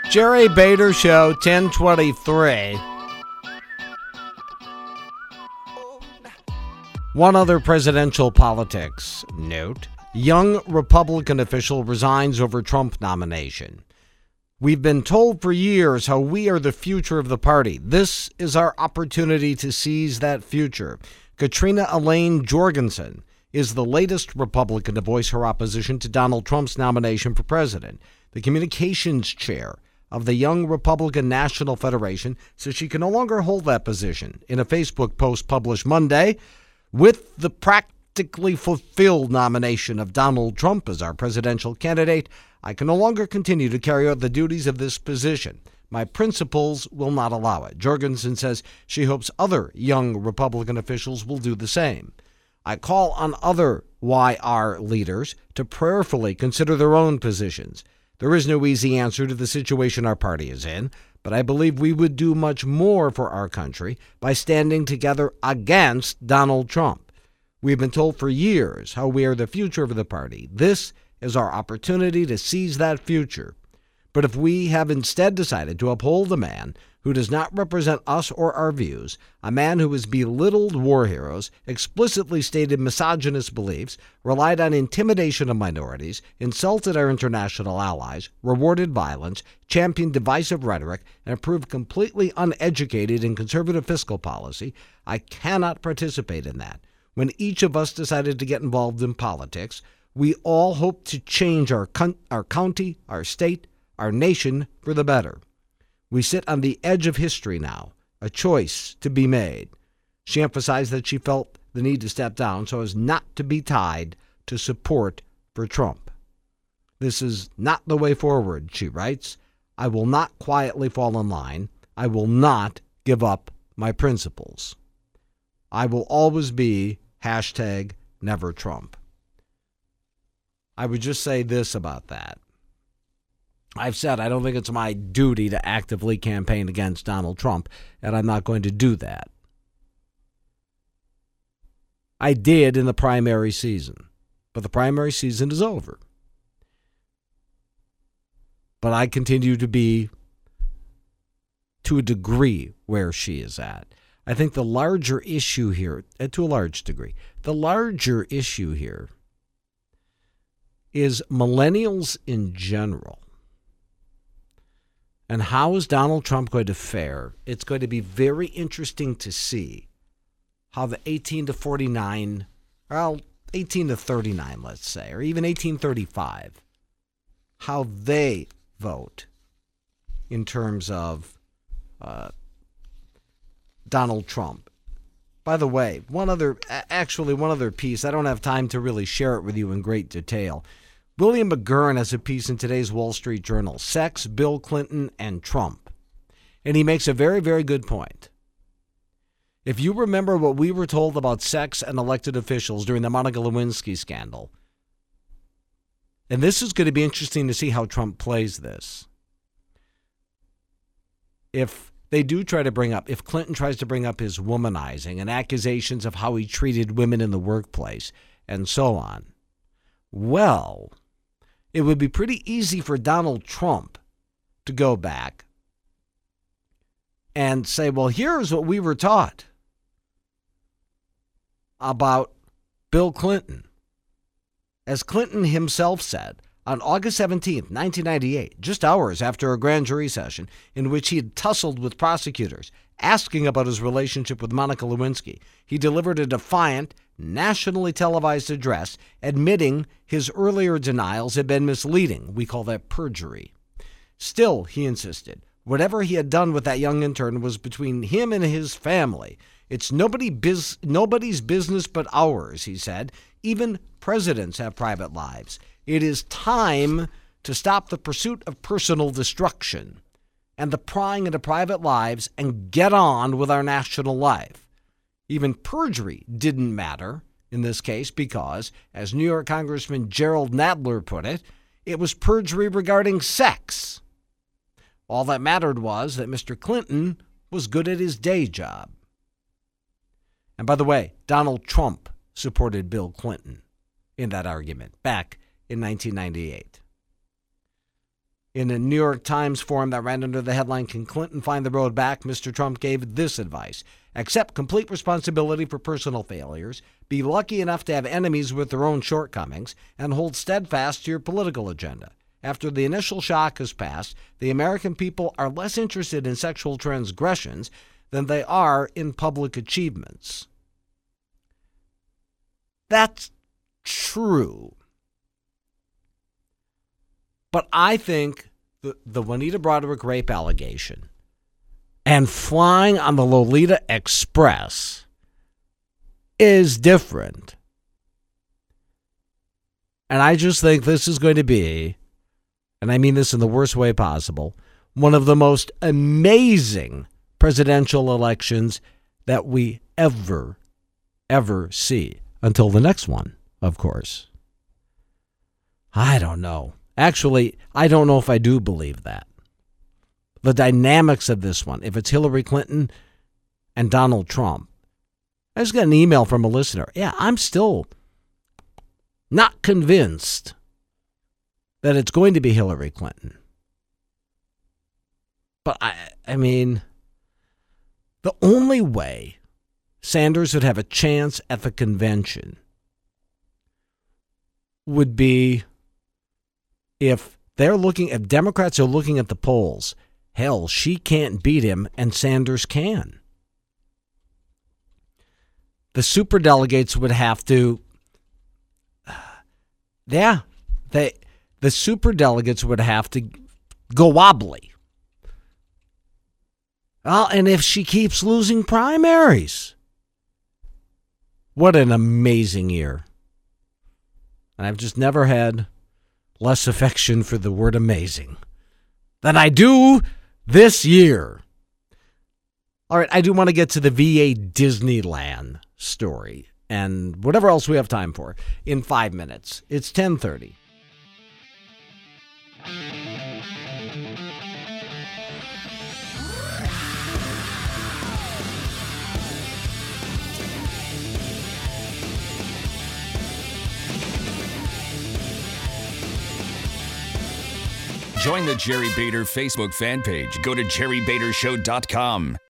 Jerry Bader Show, 1023. One other presidential politics note. Young Republican official resigns over Trump nomination. We've been told for years how we are the future of the party. This is our opportunity to seize that future. Katrina Elaine Jorgensen is the latest Republican to voice her opposition to Donald Trump's nomination for president. The communications chair of the Young Republican National Federation says she can no longer hold that position. In a Facebook post published Monday, with the practically fulfilled nomination of Donald Trump as our presidential candidate, I can no longer continue to carry out the duties of this position. My principles will not allow it. Jorgensen says she hopes other young Republican officials will do the same. I call on other YR leaders to prayerfully consider their own positions. There is no easy answer to the situation our party is in, but I believe we would do much more for our country by standing together against Donald Trump. We've been told for years how we are the future of the party. This is our opportunity to seize that future. But if we have instead decided to uphold a man who does not represent us or our views, a man who has belittled war heroes, explicitly stated misogynist beliefs, relied on intimidation of minorities, insulted our international allies, rewarded violence, championed divisive rhetoric, and proved completely uneducated in conservative fiscal policy, I cannot participate in that. When each of us decided to get involved in politics, we all hoped to change our county, our state, our nation for the better. We sit on the edge of history now, a choice to be made. She emphasized that she felt the need to step down so as not to be tied to support for Trump. This is not the way forward, she writes. I will not quietly fall in line. I will not give up my principles. I will always be #NeverTrump. I would just say this about that. I've said I don't think it's my duty to actively campaign against Donald Trump, and I'm not going to do that. I did in the primary season, but the primary season is over. But I continue to be, to a degree, where she is at. I think the larger issue here, to a large degree, the larger issue here is millennials in general. And how is Donald Trump going to fare? It's going to be very interesting to see how the 18 to 49, well, 18 to 39, let's say, or even 1835, how they vote in terms of Donald Trump. By the way, one other piece, I don't have time to really share it with you in great detail. William McGurn has a piece in today's Wall Street Journal, Sex, Bill Clinton, and Trump. And he makes a very, very good point. If you remember what we were told about sex and elected officials during the Monica Lewinsky scandal, and this is going to be interesting to see how Trump plays this. If they do try to bring up, if Clinton tries to bring up his womanizing and accusations of how he treated women in the workplace and so on, well, it would be pretty easy for Donald Trump to go back and say, well, here's what we were taught about Bill Clinton. As Clinton himself said on August 17th, 1998, just hours after a grand jury session in which he had tussled with prosecutors asking about his relationship with Monica Lewinsky, he delivered a defiant, nationally televised address admitting his earlier denials had been misleading. We call that perjury. Still, he insisted, whatever he had done with that young intern was between him and his family. It's nobody's business but ours, he said. Even presidents have private lives. It is time to stop the pursuit of personal destruction and the prying into private lives and get on with our national life. Even perjury didn't matter in this case because, as New York Congressman Gerald Nadler put it, it was perjury regarding sex. All that mattered was that Mr. Clinton was good at his day job. And by the way, Donald Trump supported Bill Clinton in that argument back in 1998. In a New York Times forum that ran under the headline, "Can Clinton find the road back?" Mr. Trump gave this advice: accept complete responsibility for personal failures, be lucky enough to have enemies with their own shortcomings, and hold steadfast to your political agenda. After the initial shock has passed, the American people are less interested in sexual transgressions than they are in public achievements. That's true. But I think the Juanita Broaddrick rape allegation and flying on the Lolita Express is different. And I just think this is going to be, and I mean this in the worst way possible, one of the most amazing presidential elections that we ever see. Until the next one, of course. I don't know. Actually, I don't know if I do believe that. The dynamics of this one, if it's Hillary Clinton and Donald Trump. I just got an email from a listener. Yeah, I'm still not convinced that it's going to be Hillary Clinton. But I mean, the only way Sanders would have a chance at the convention would be if Democrats are looking at the polls. Hell, she can't beat him and Sanders can. The superdelegates would have to, the superdelegates would have to go wobbly. Well, and if she keeps losing primaries. What an amazing year. And I've just never had less affection for the word amazing than I do this year. All right, I do want to get to the VA Disneyland story and whatever else we have time for in 5 minutes. It's 10:30. Join the Jerry Bader Facebook fan page. Go to jerrybadershow.com.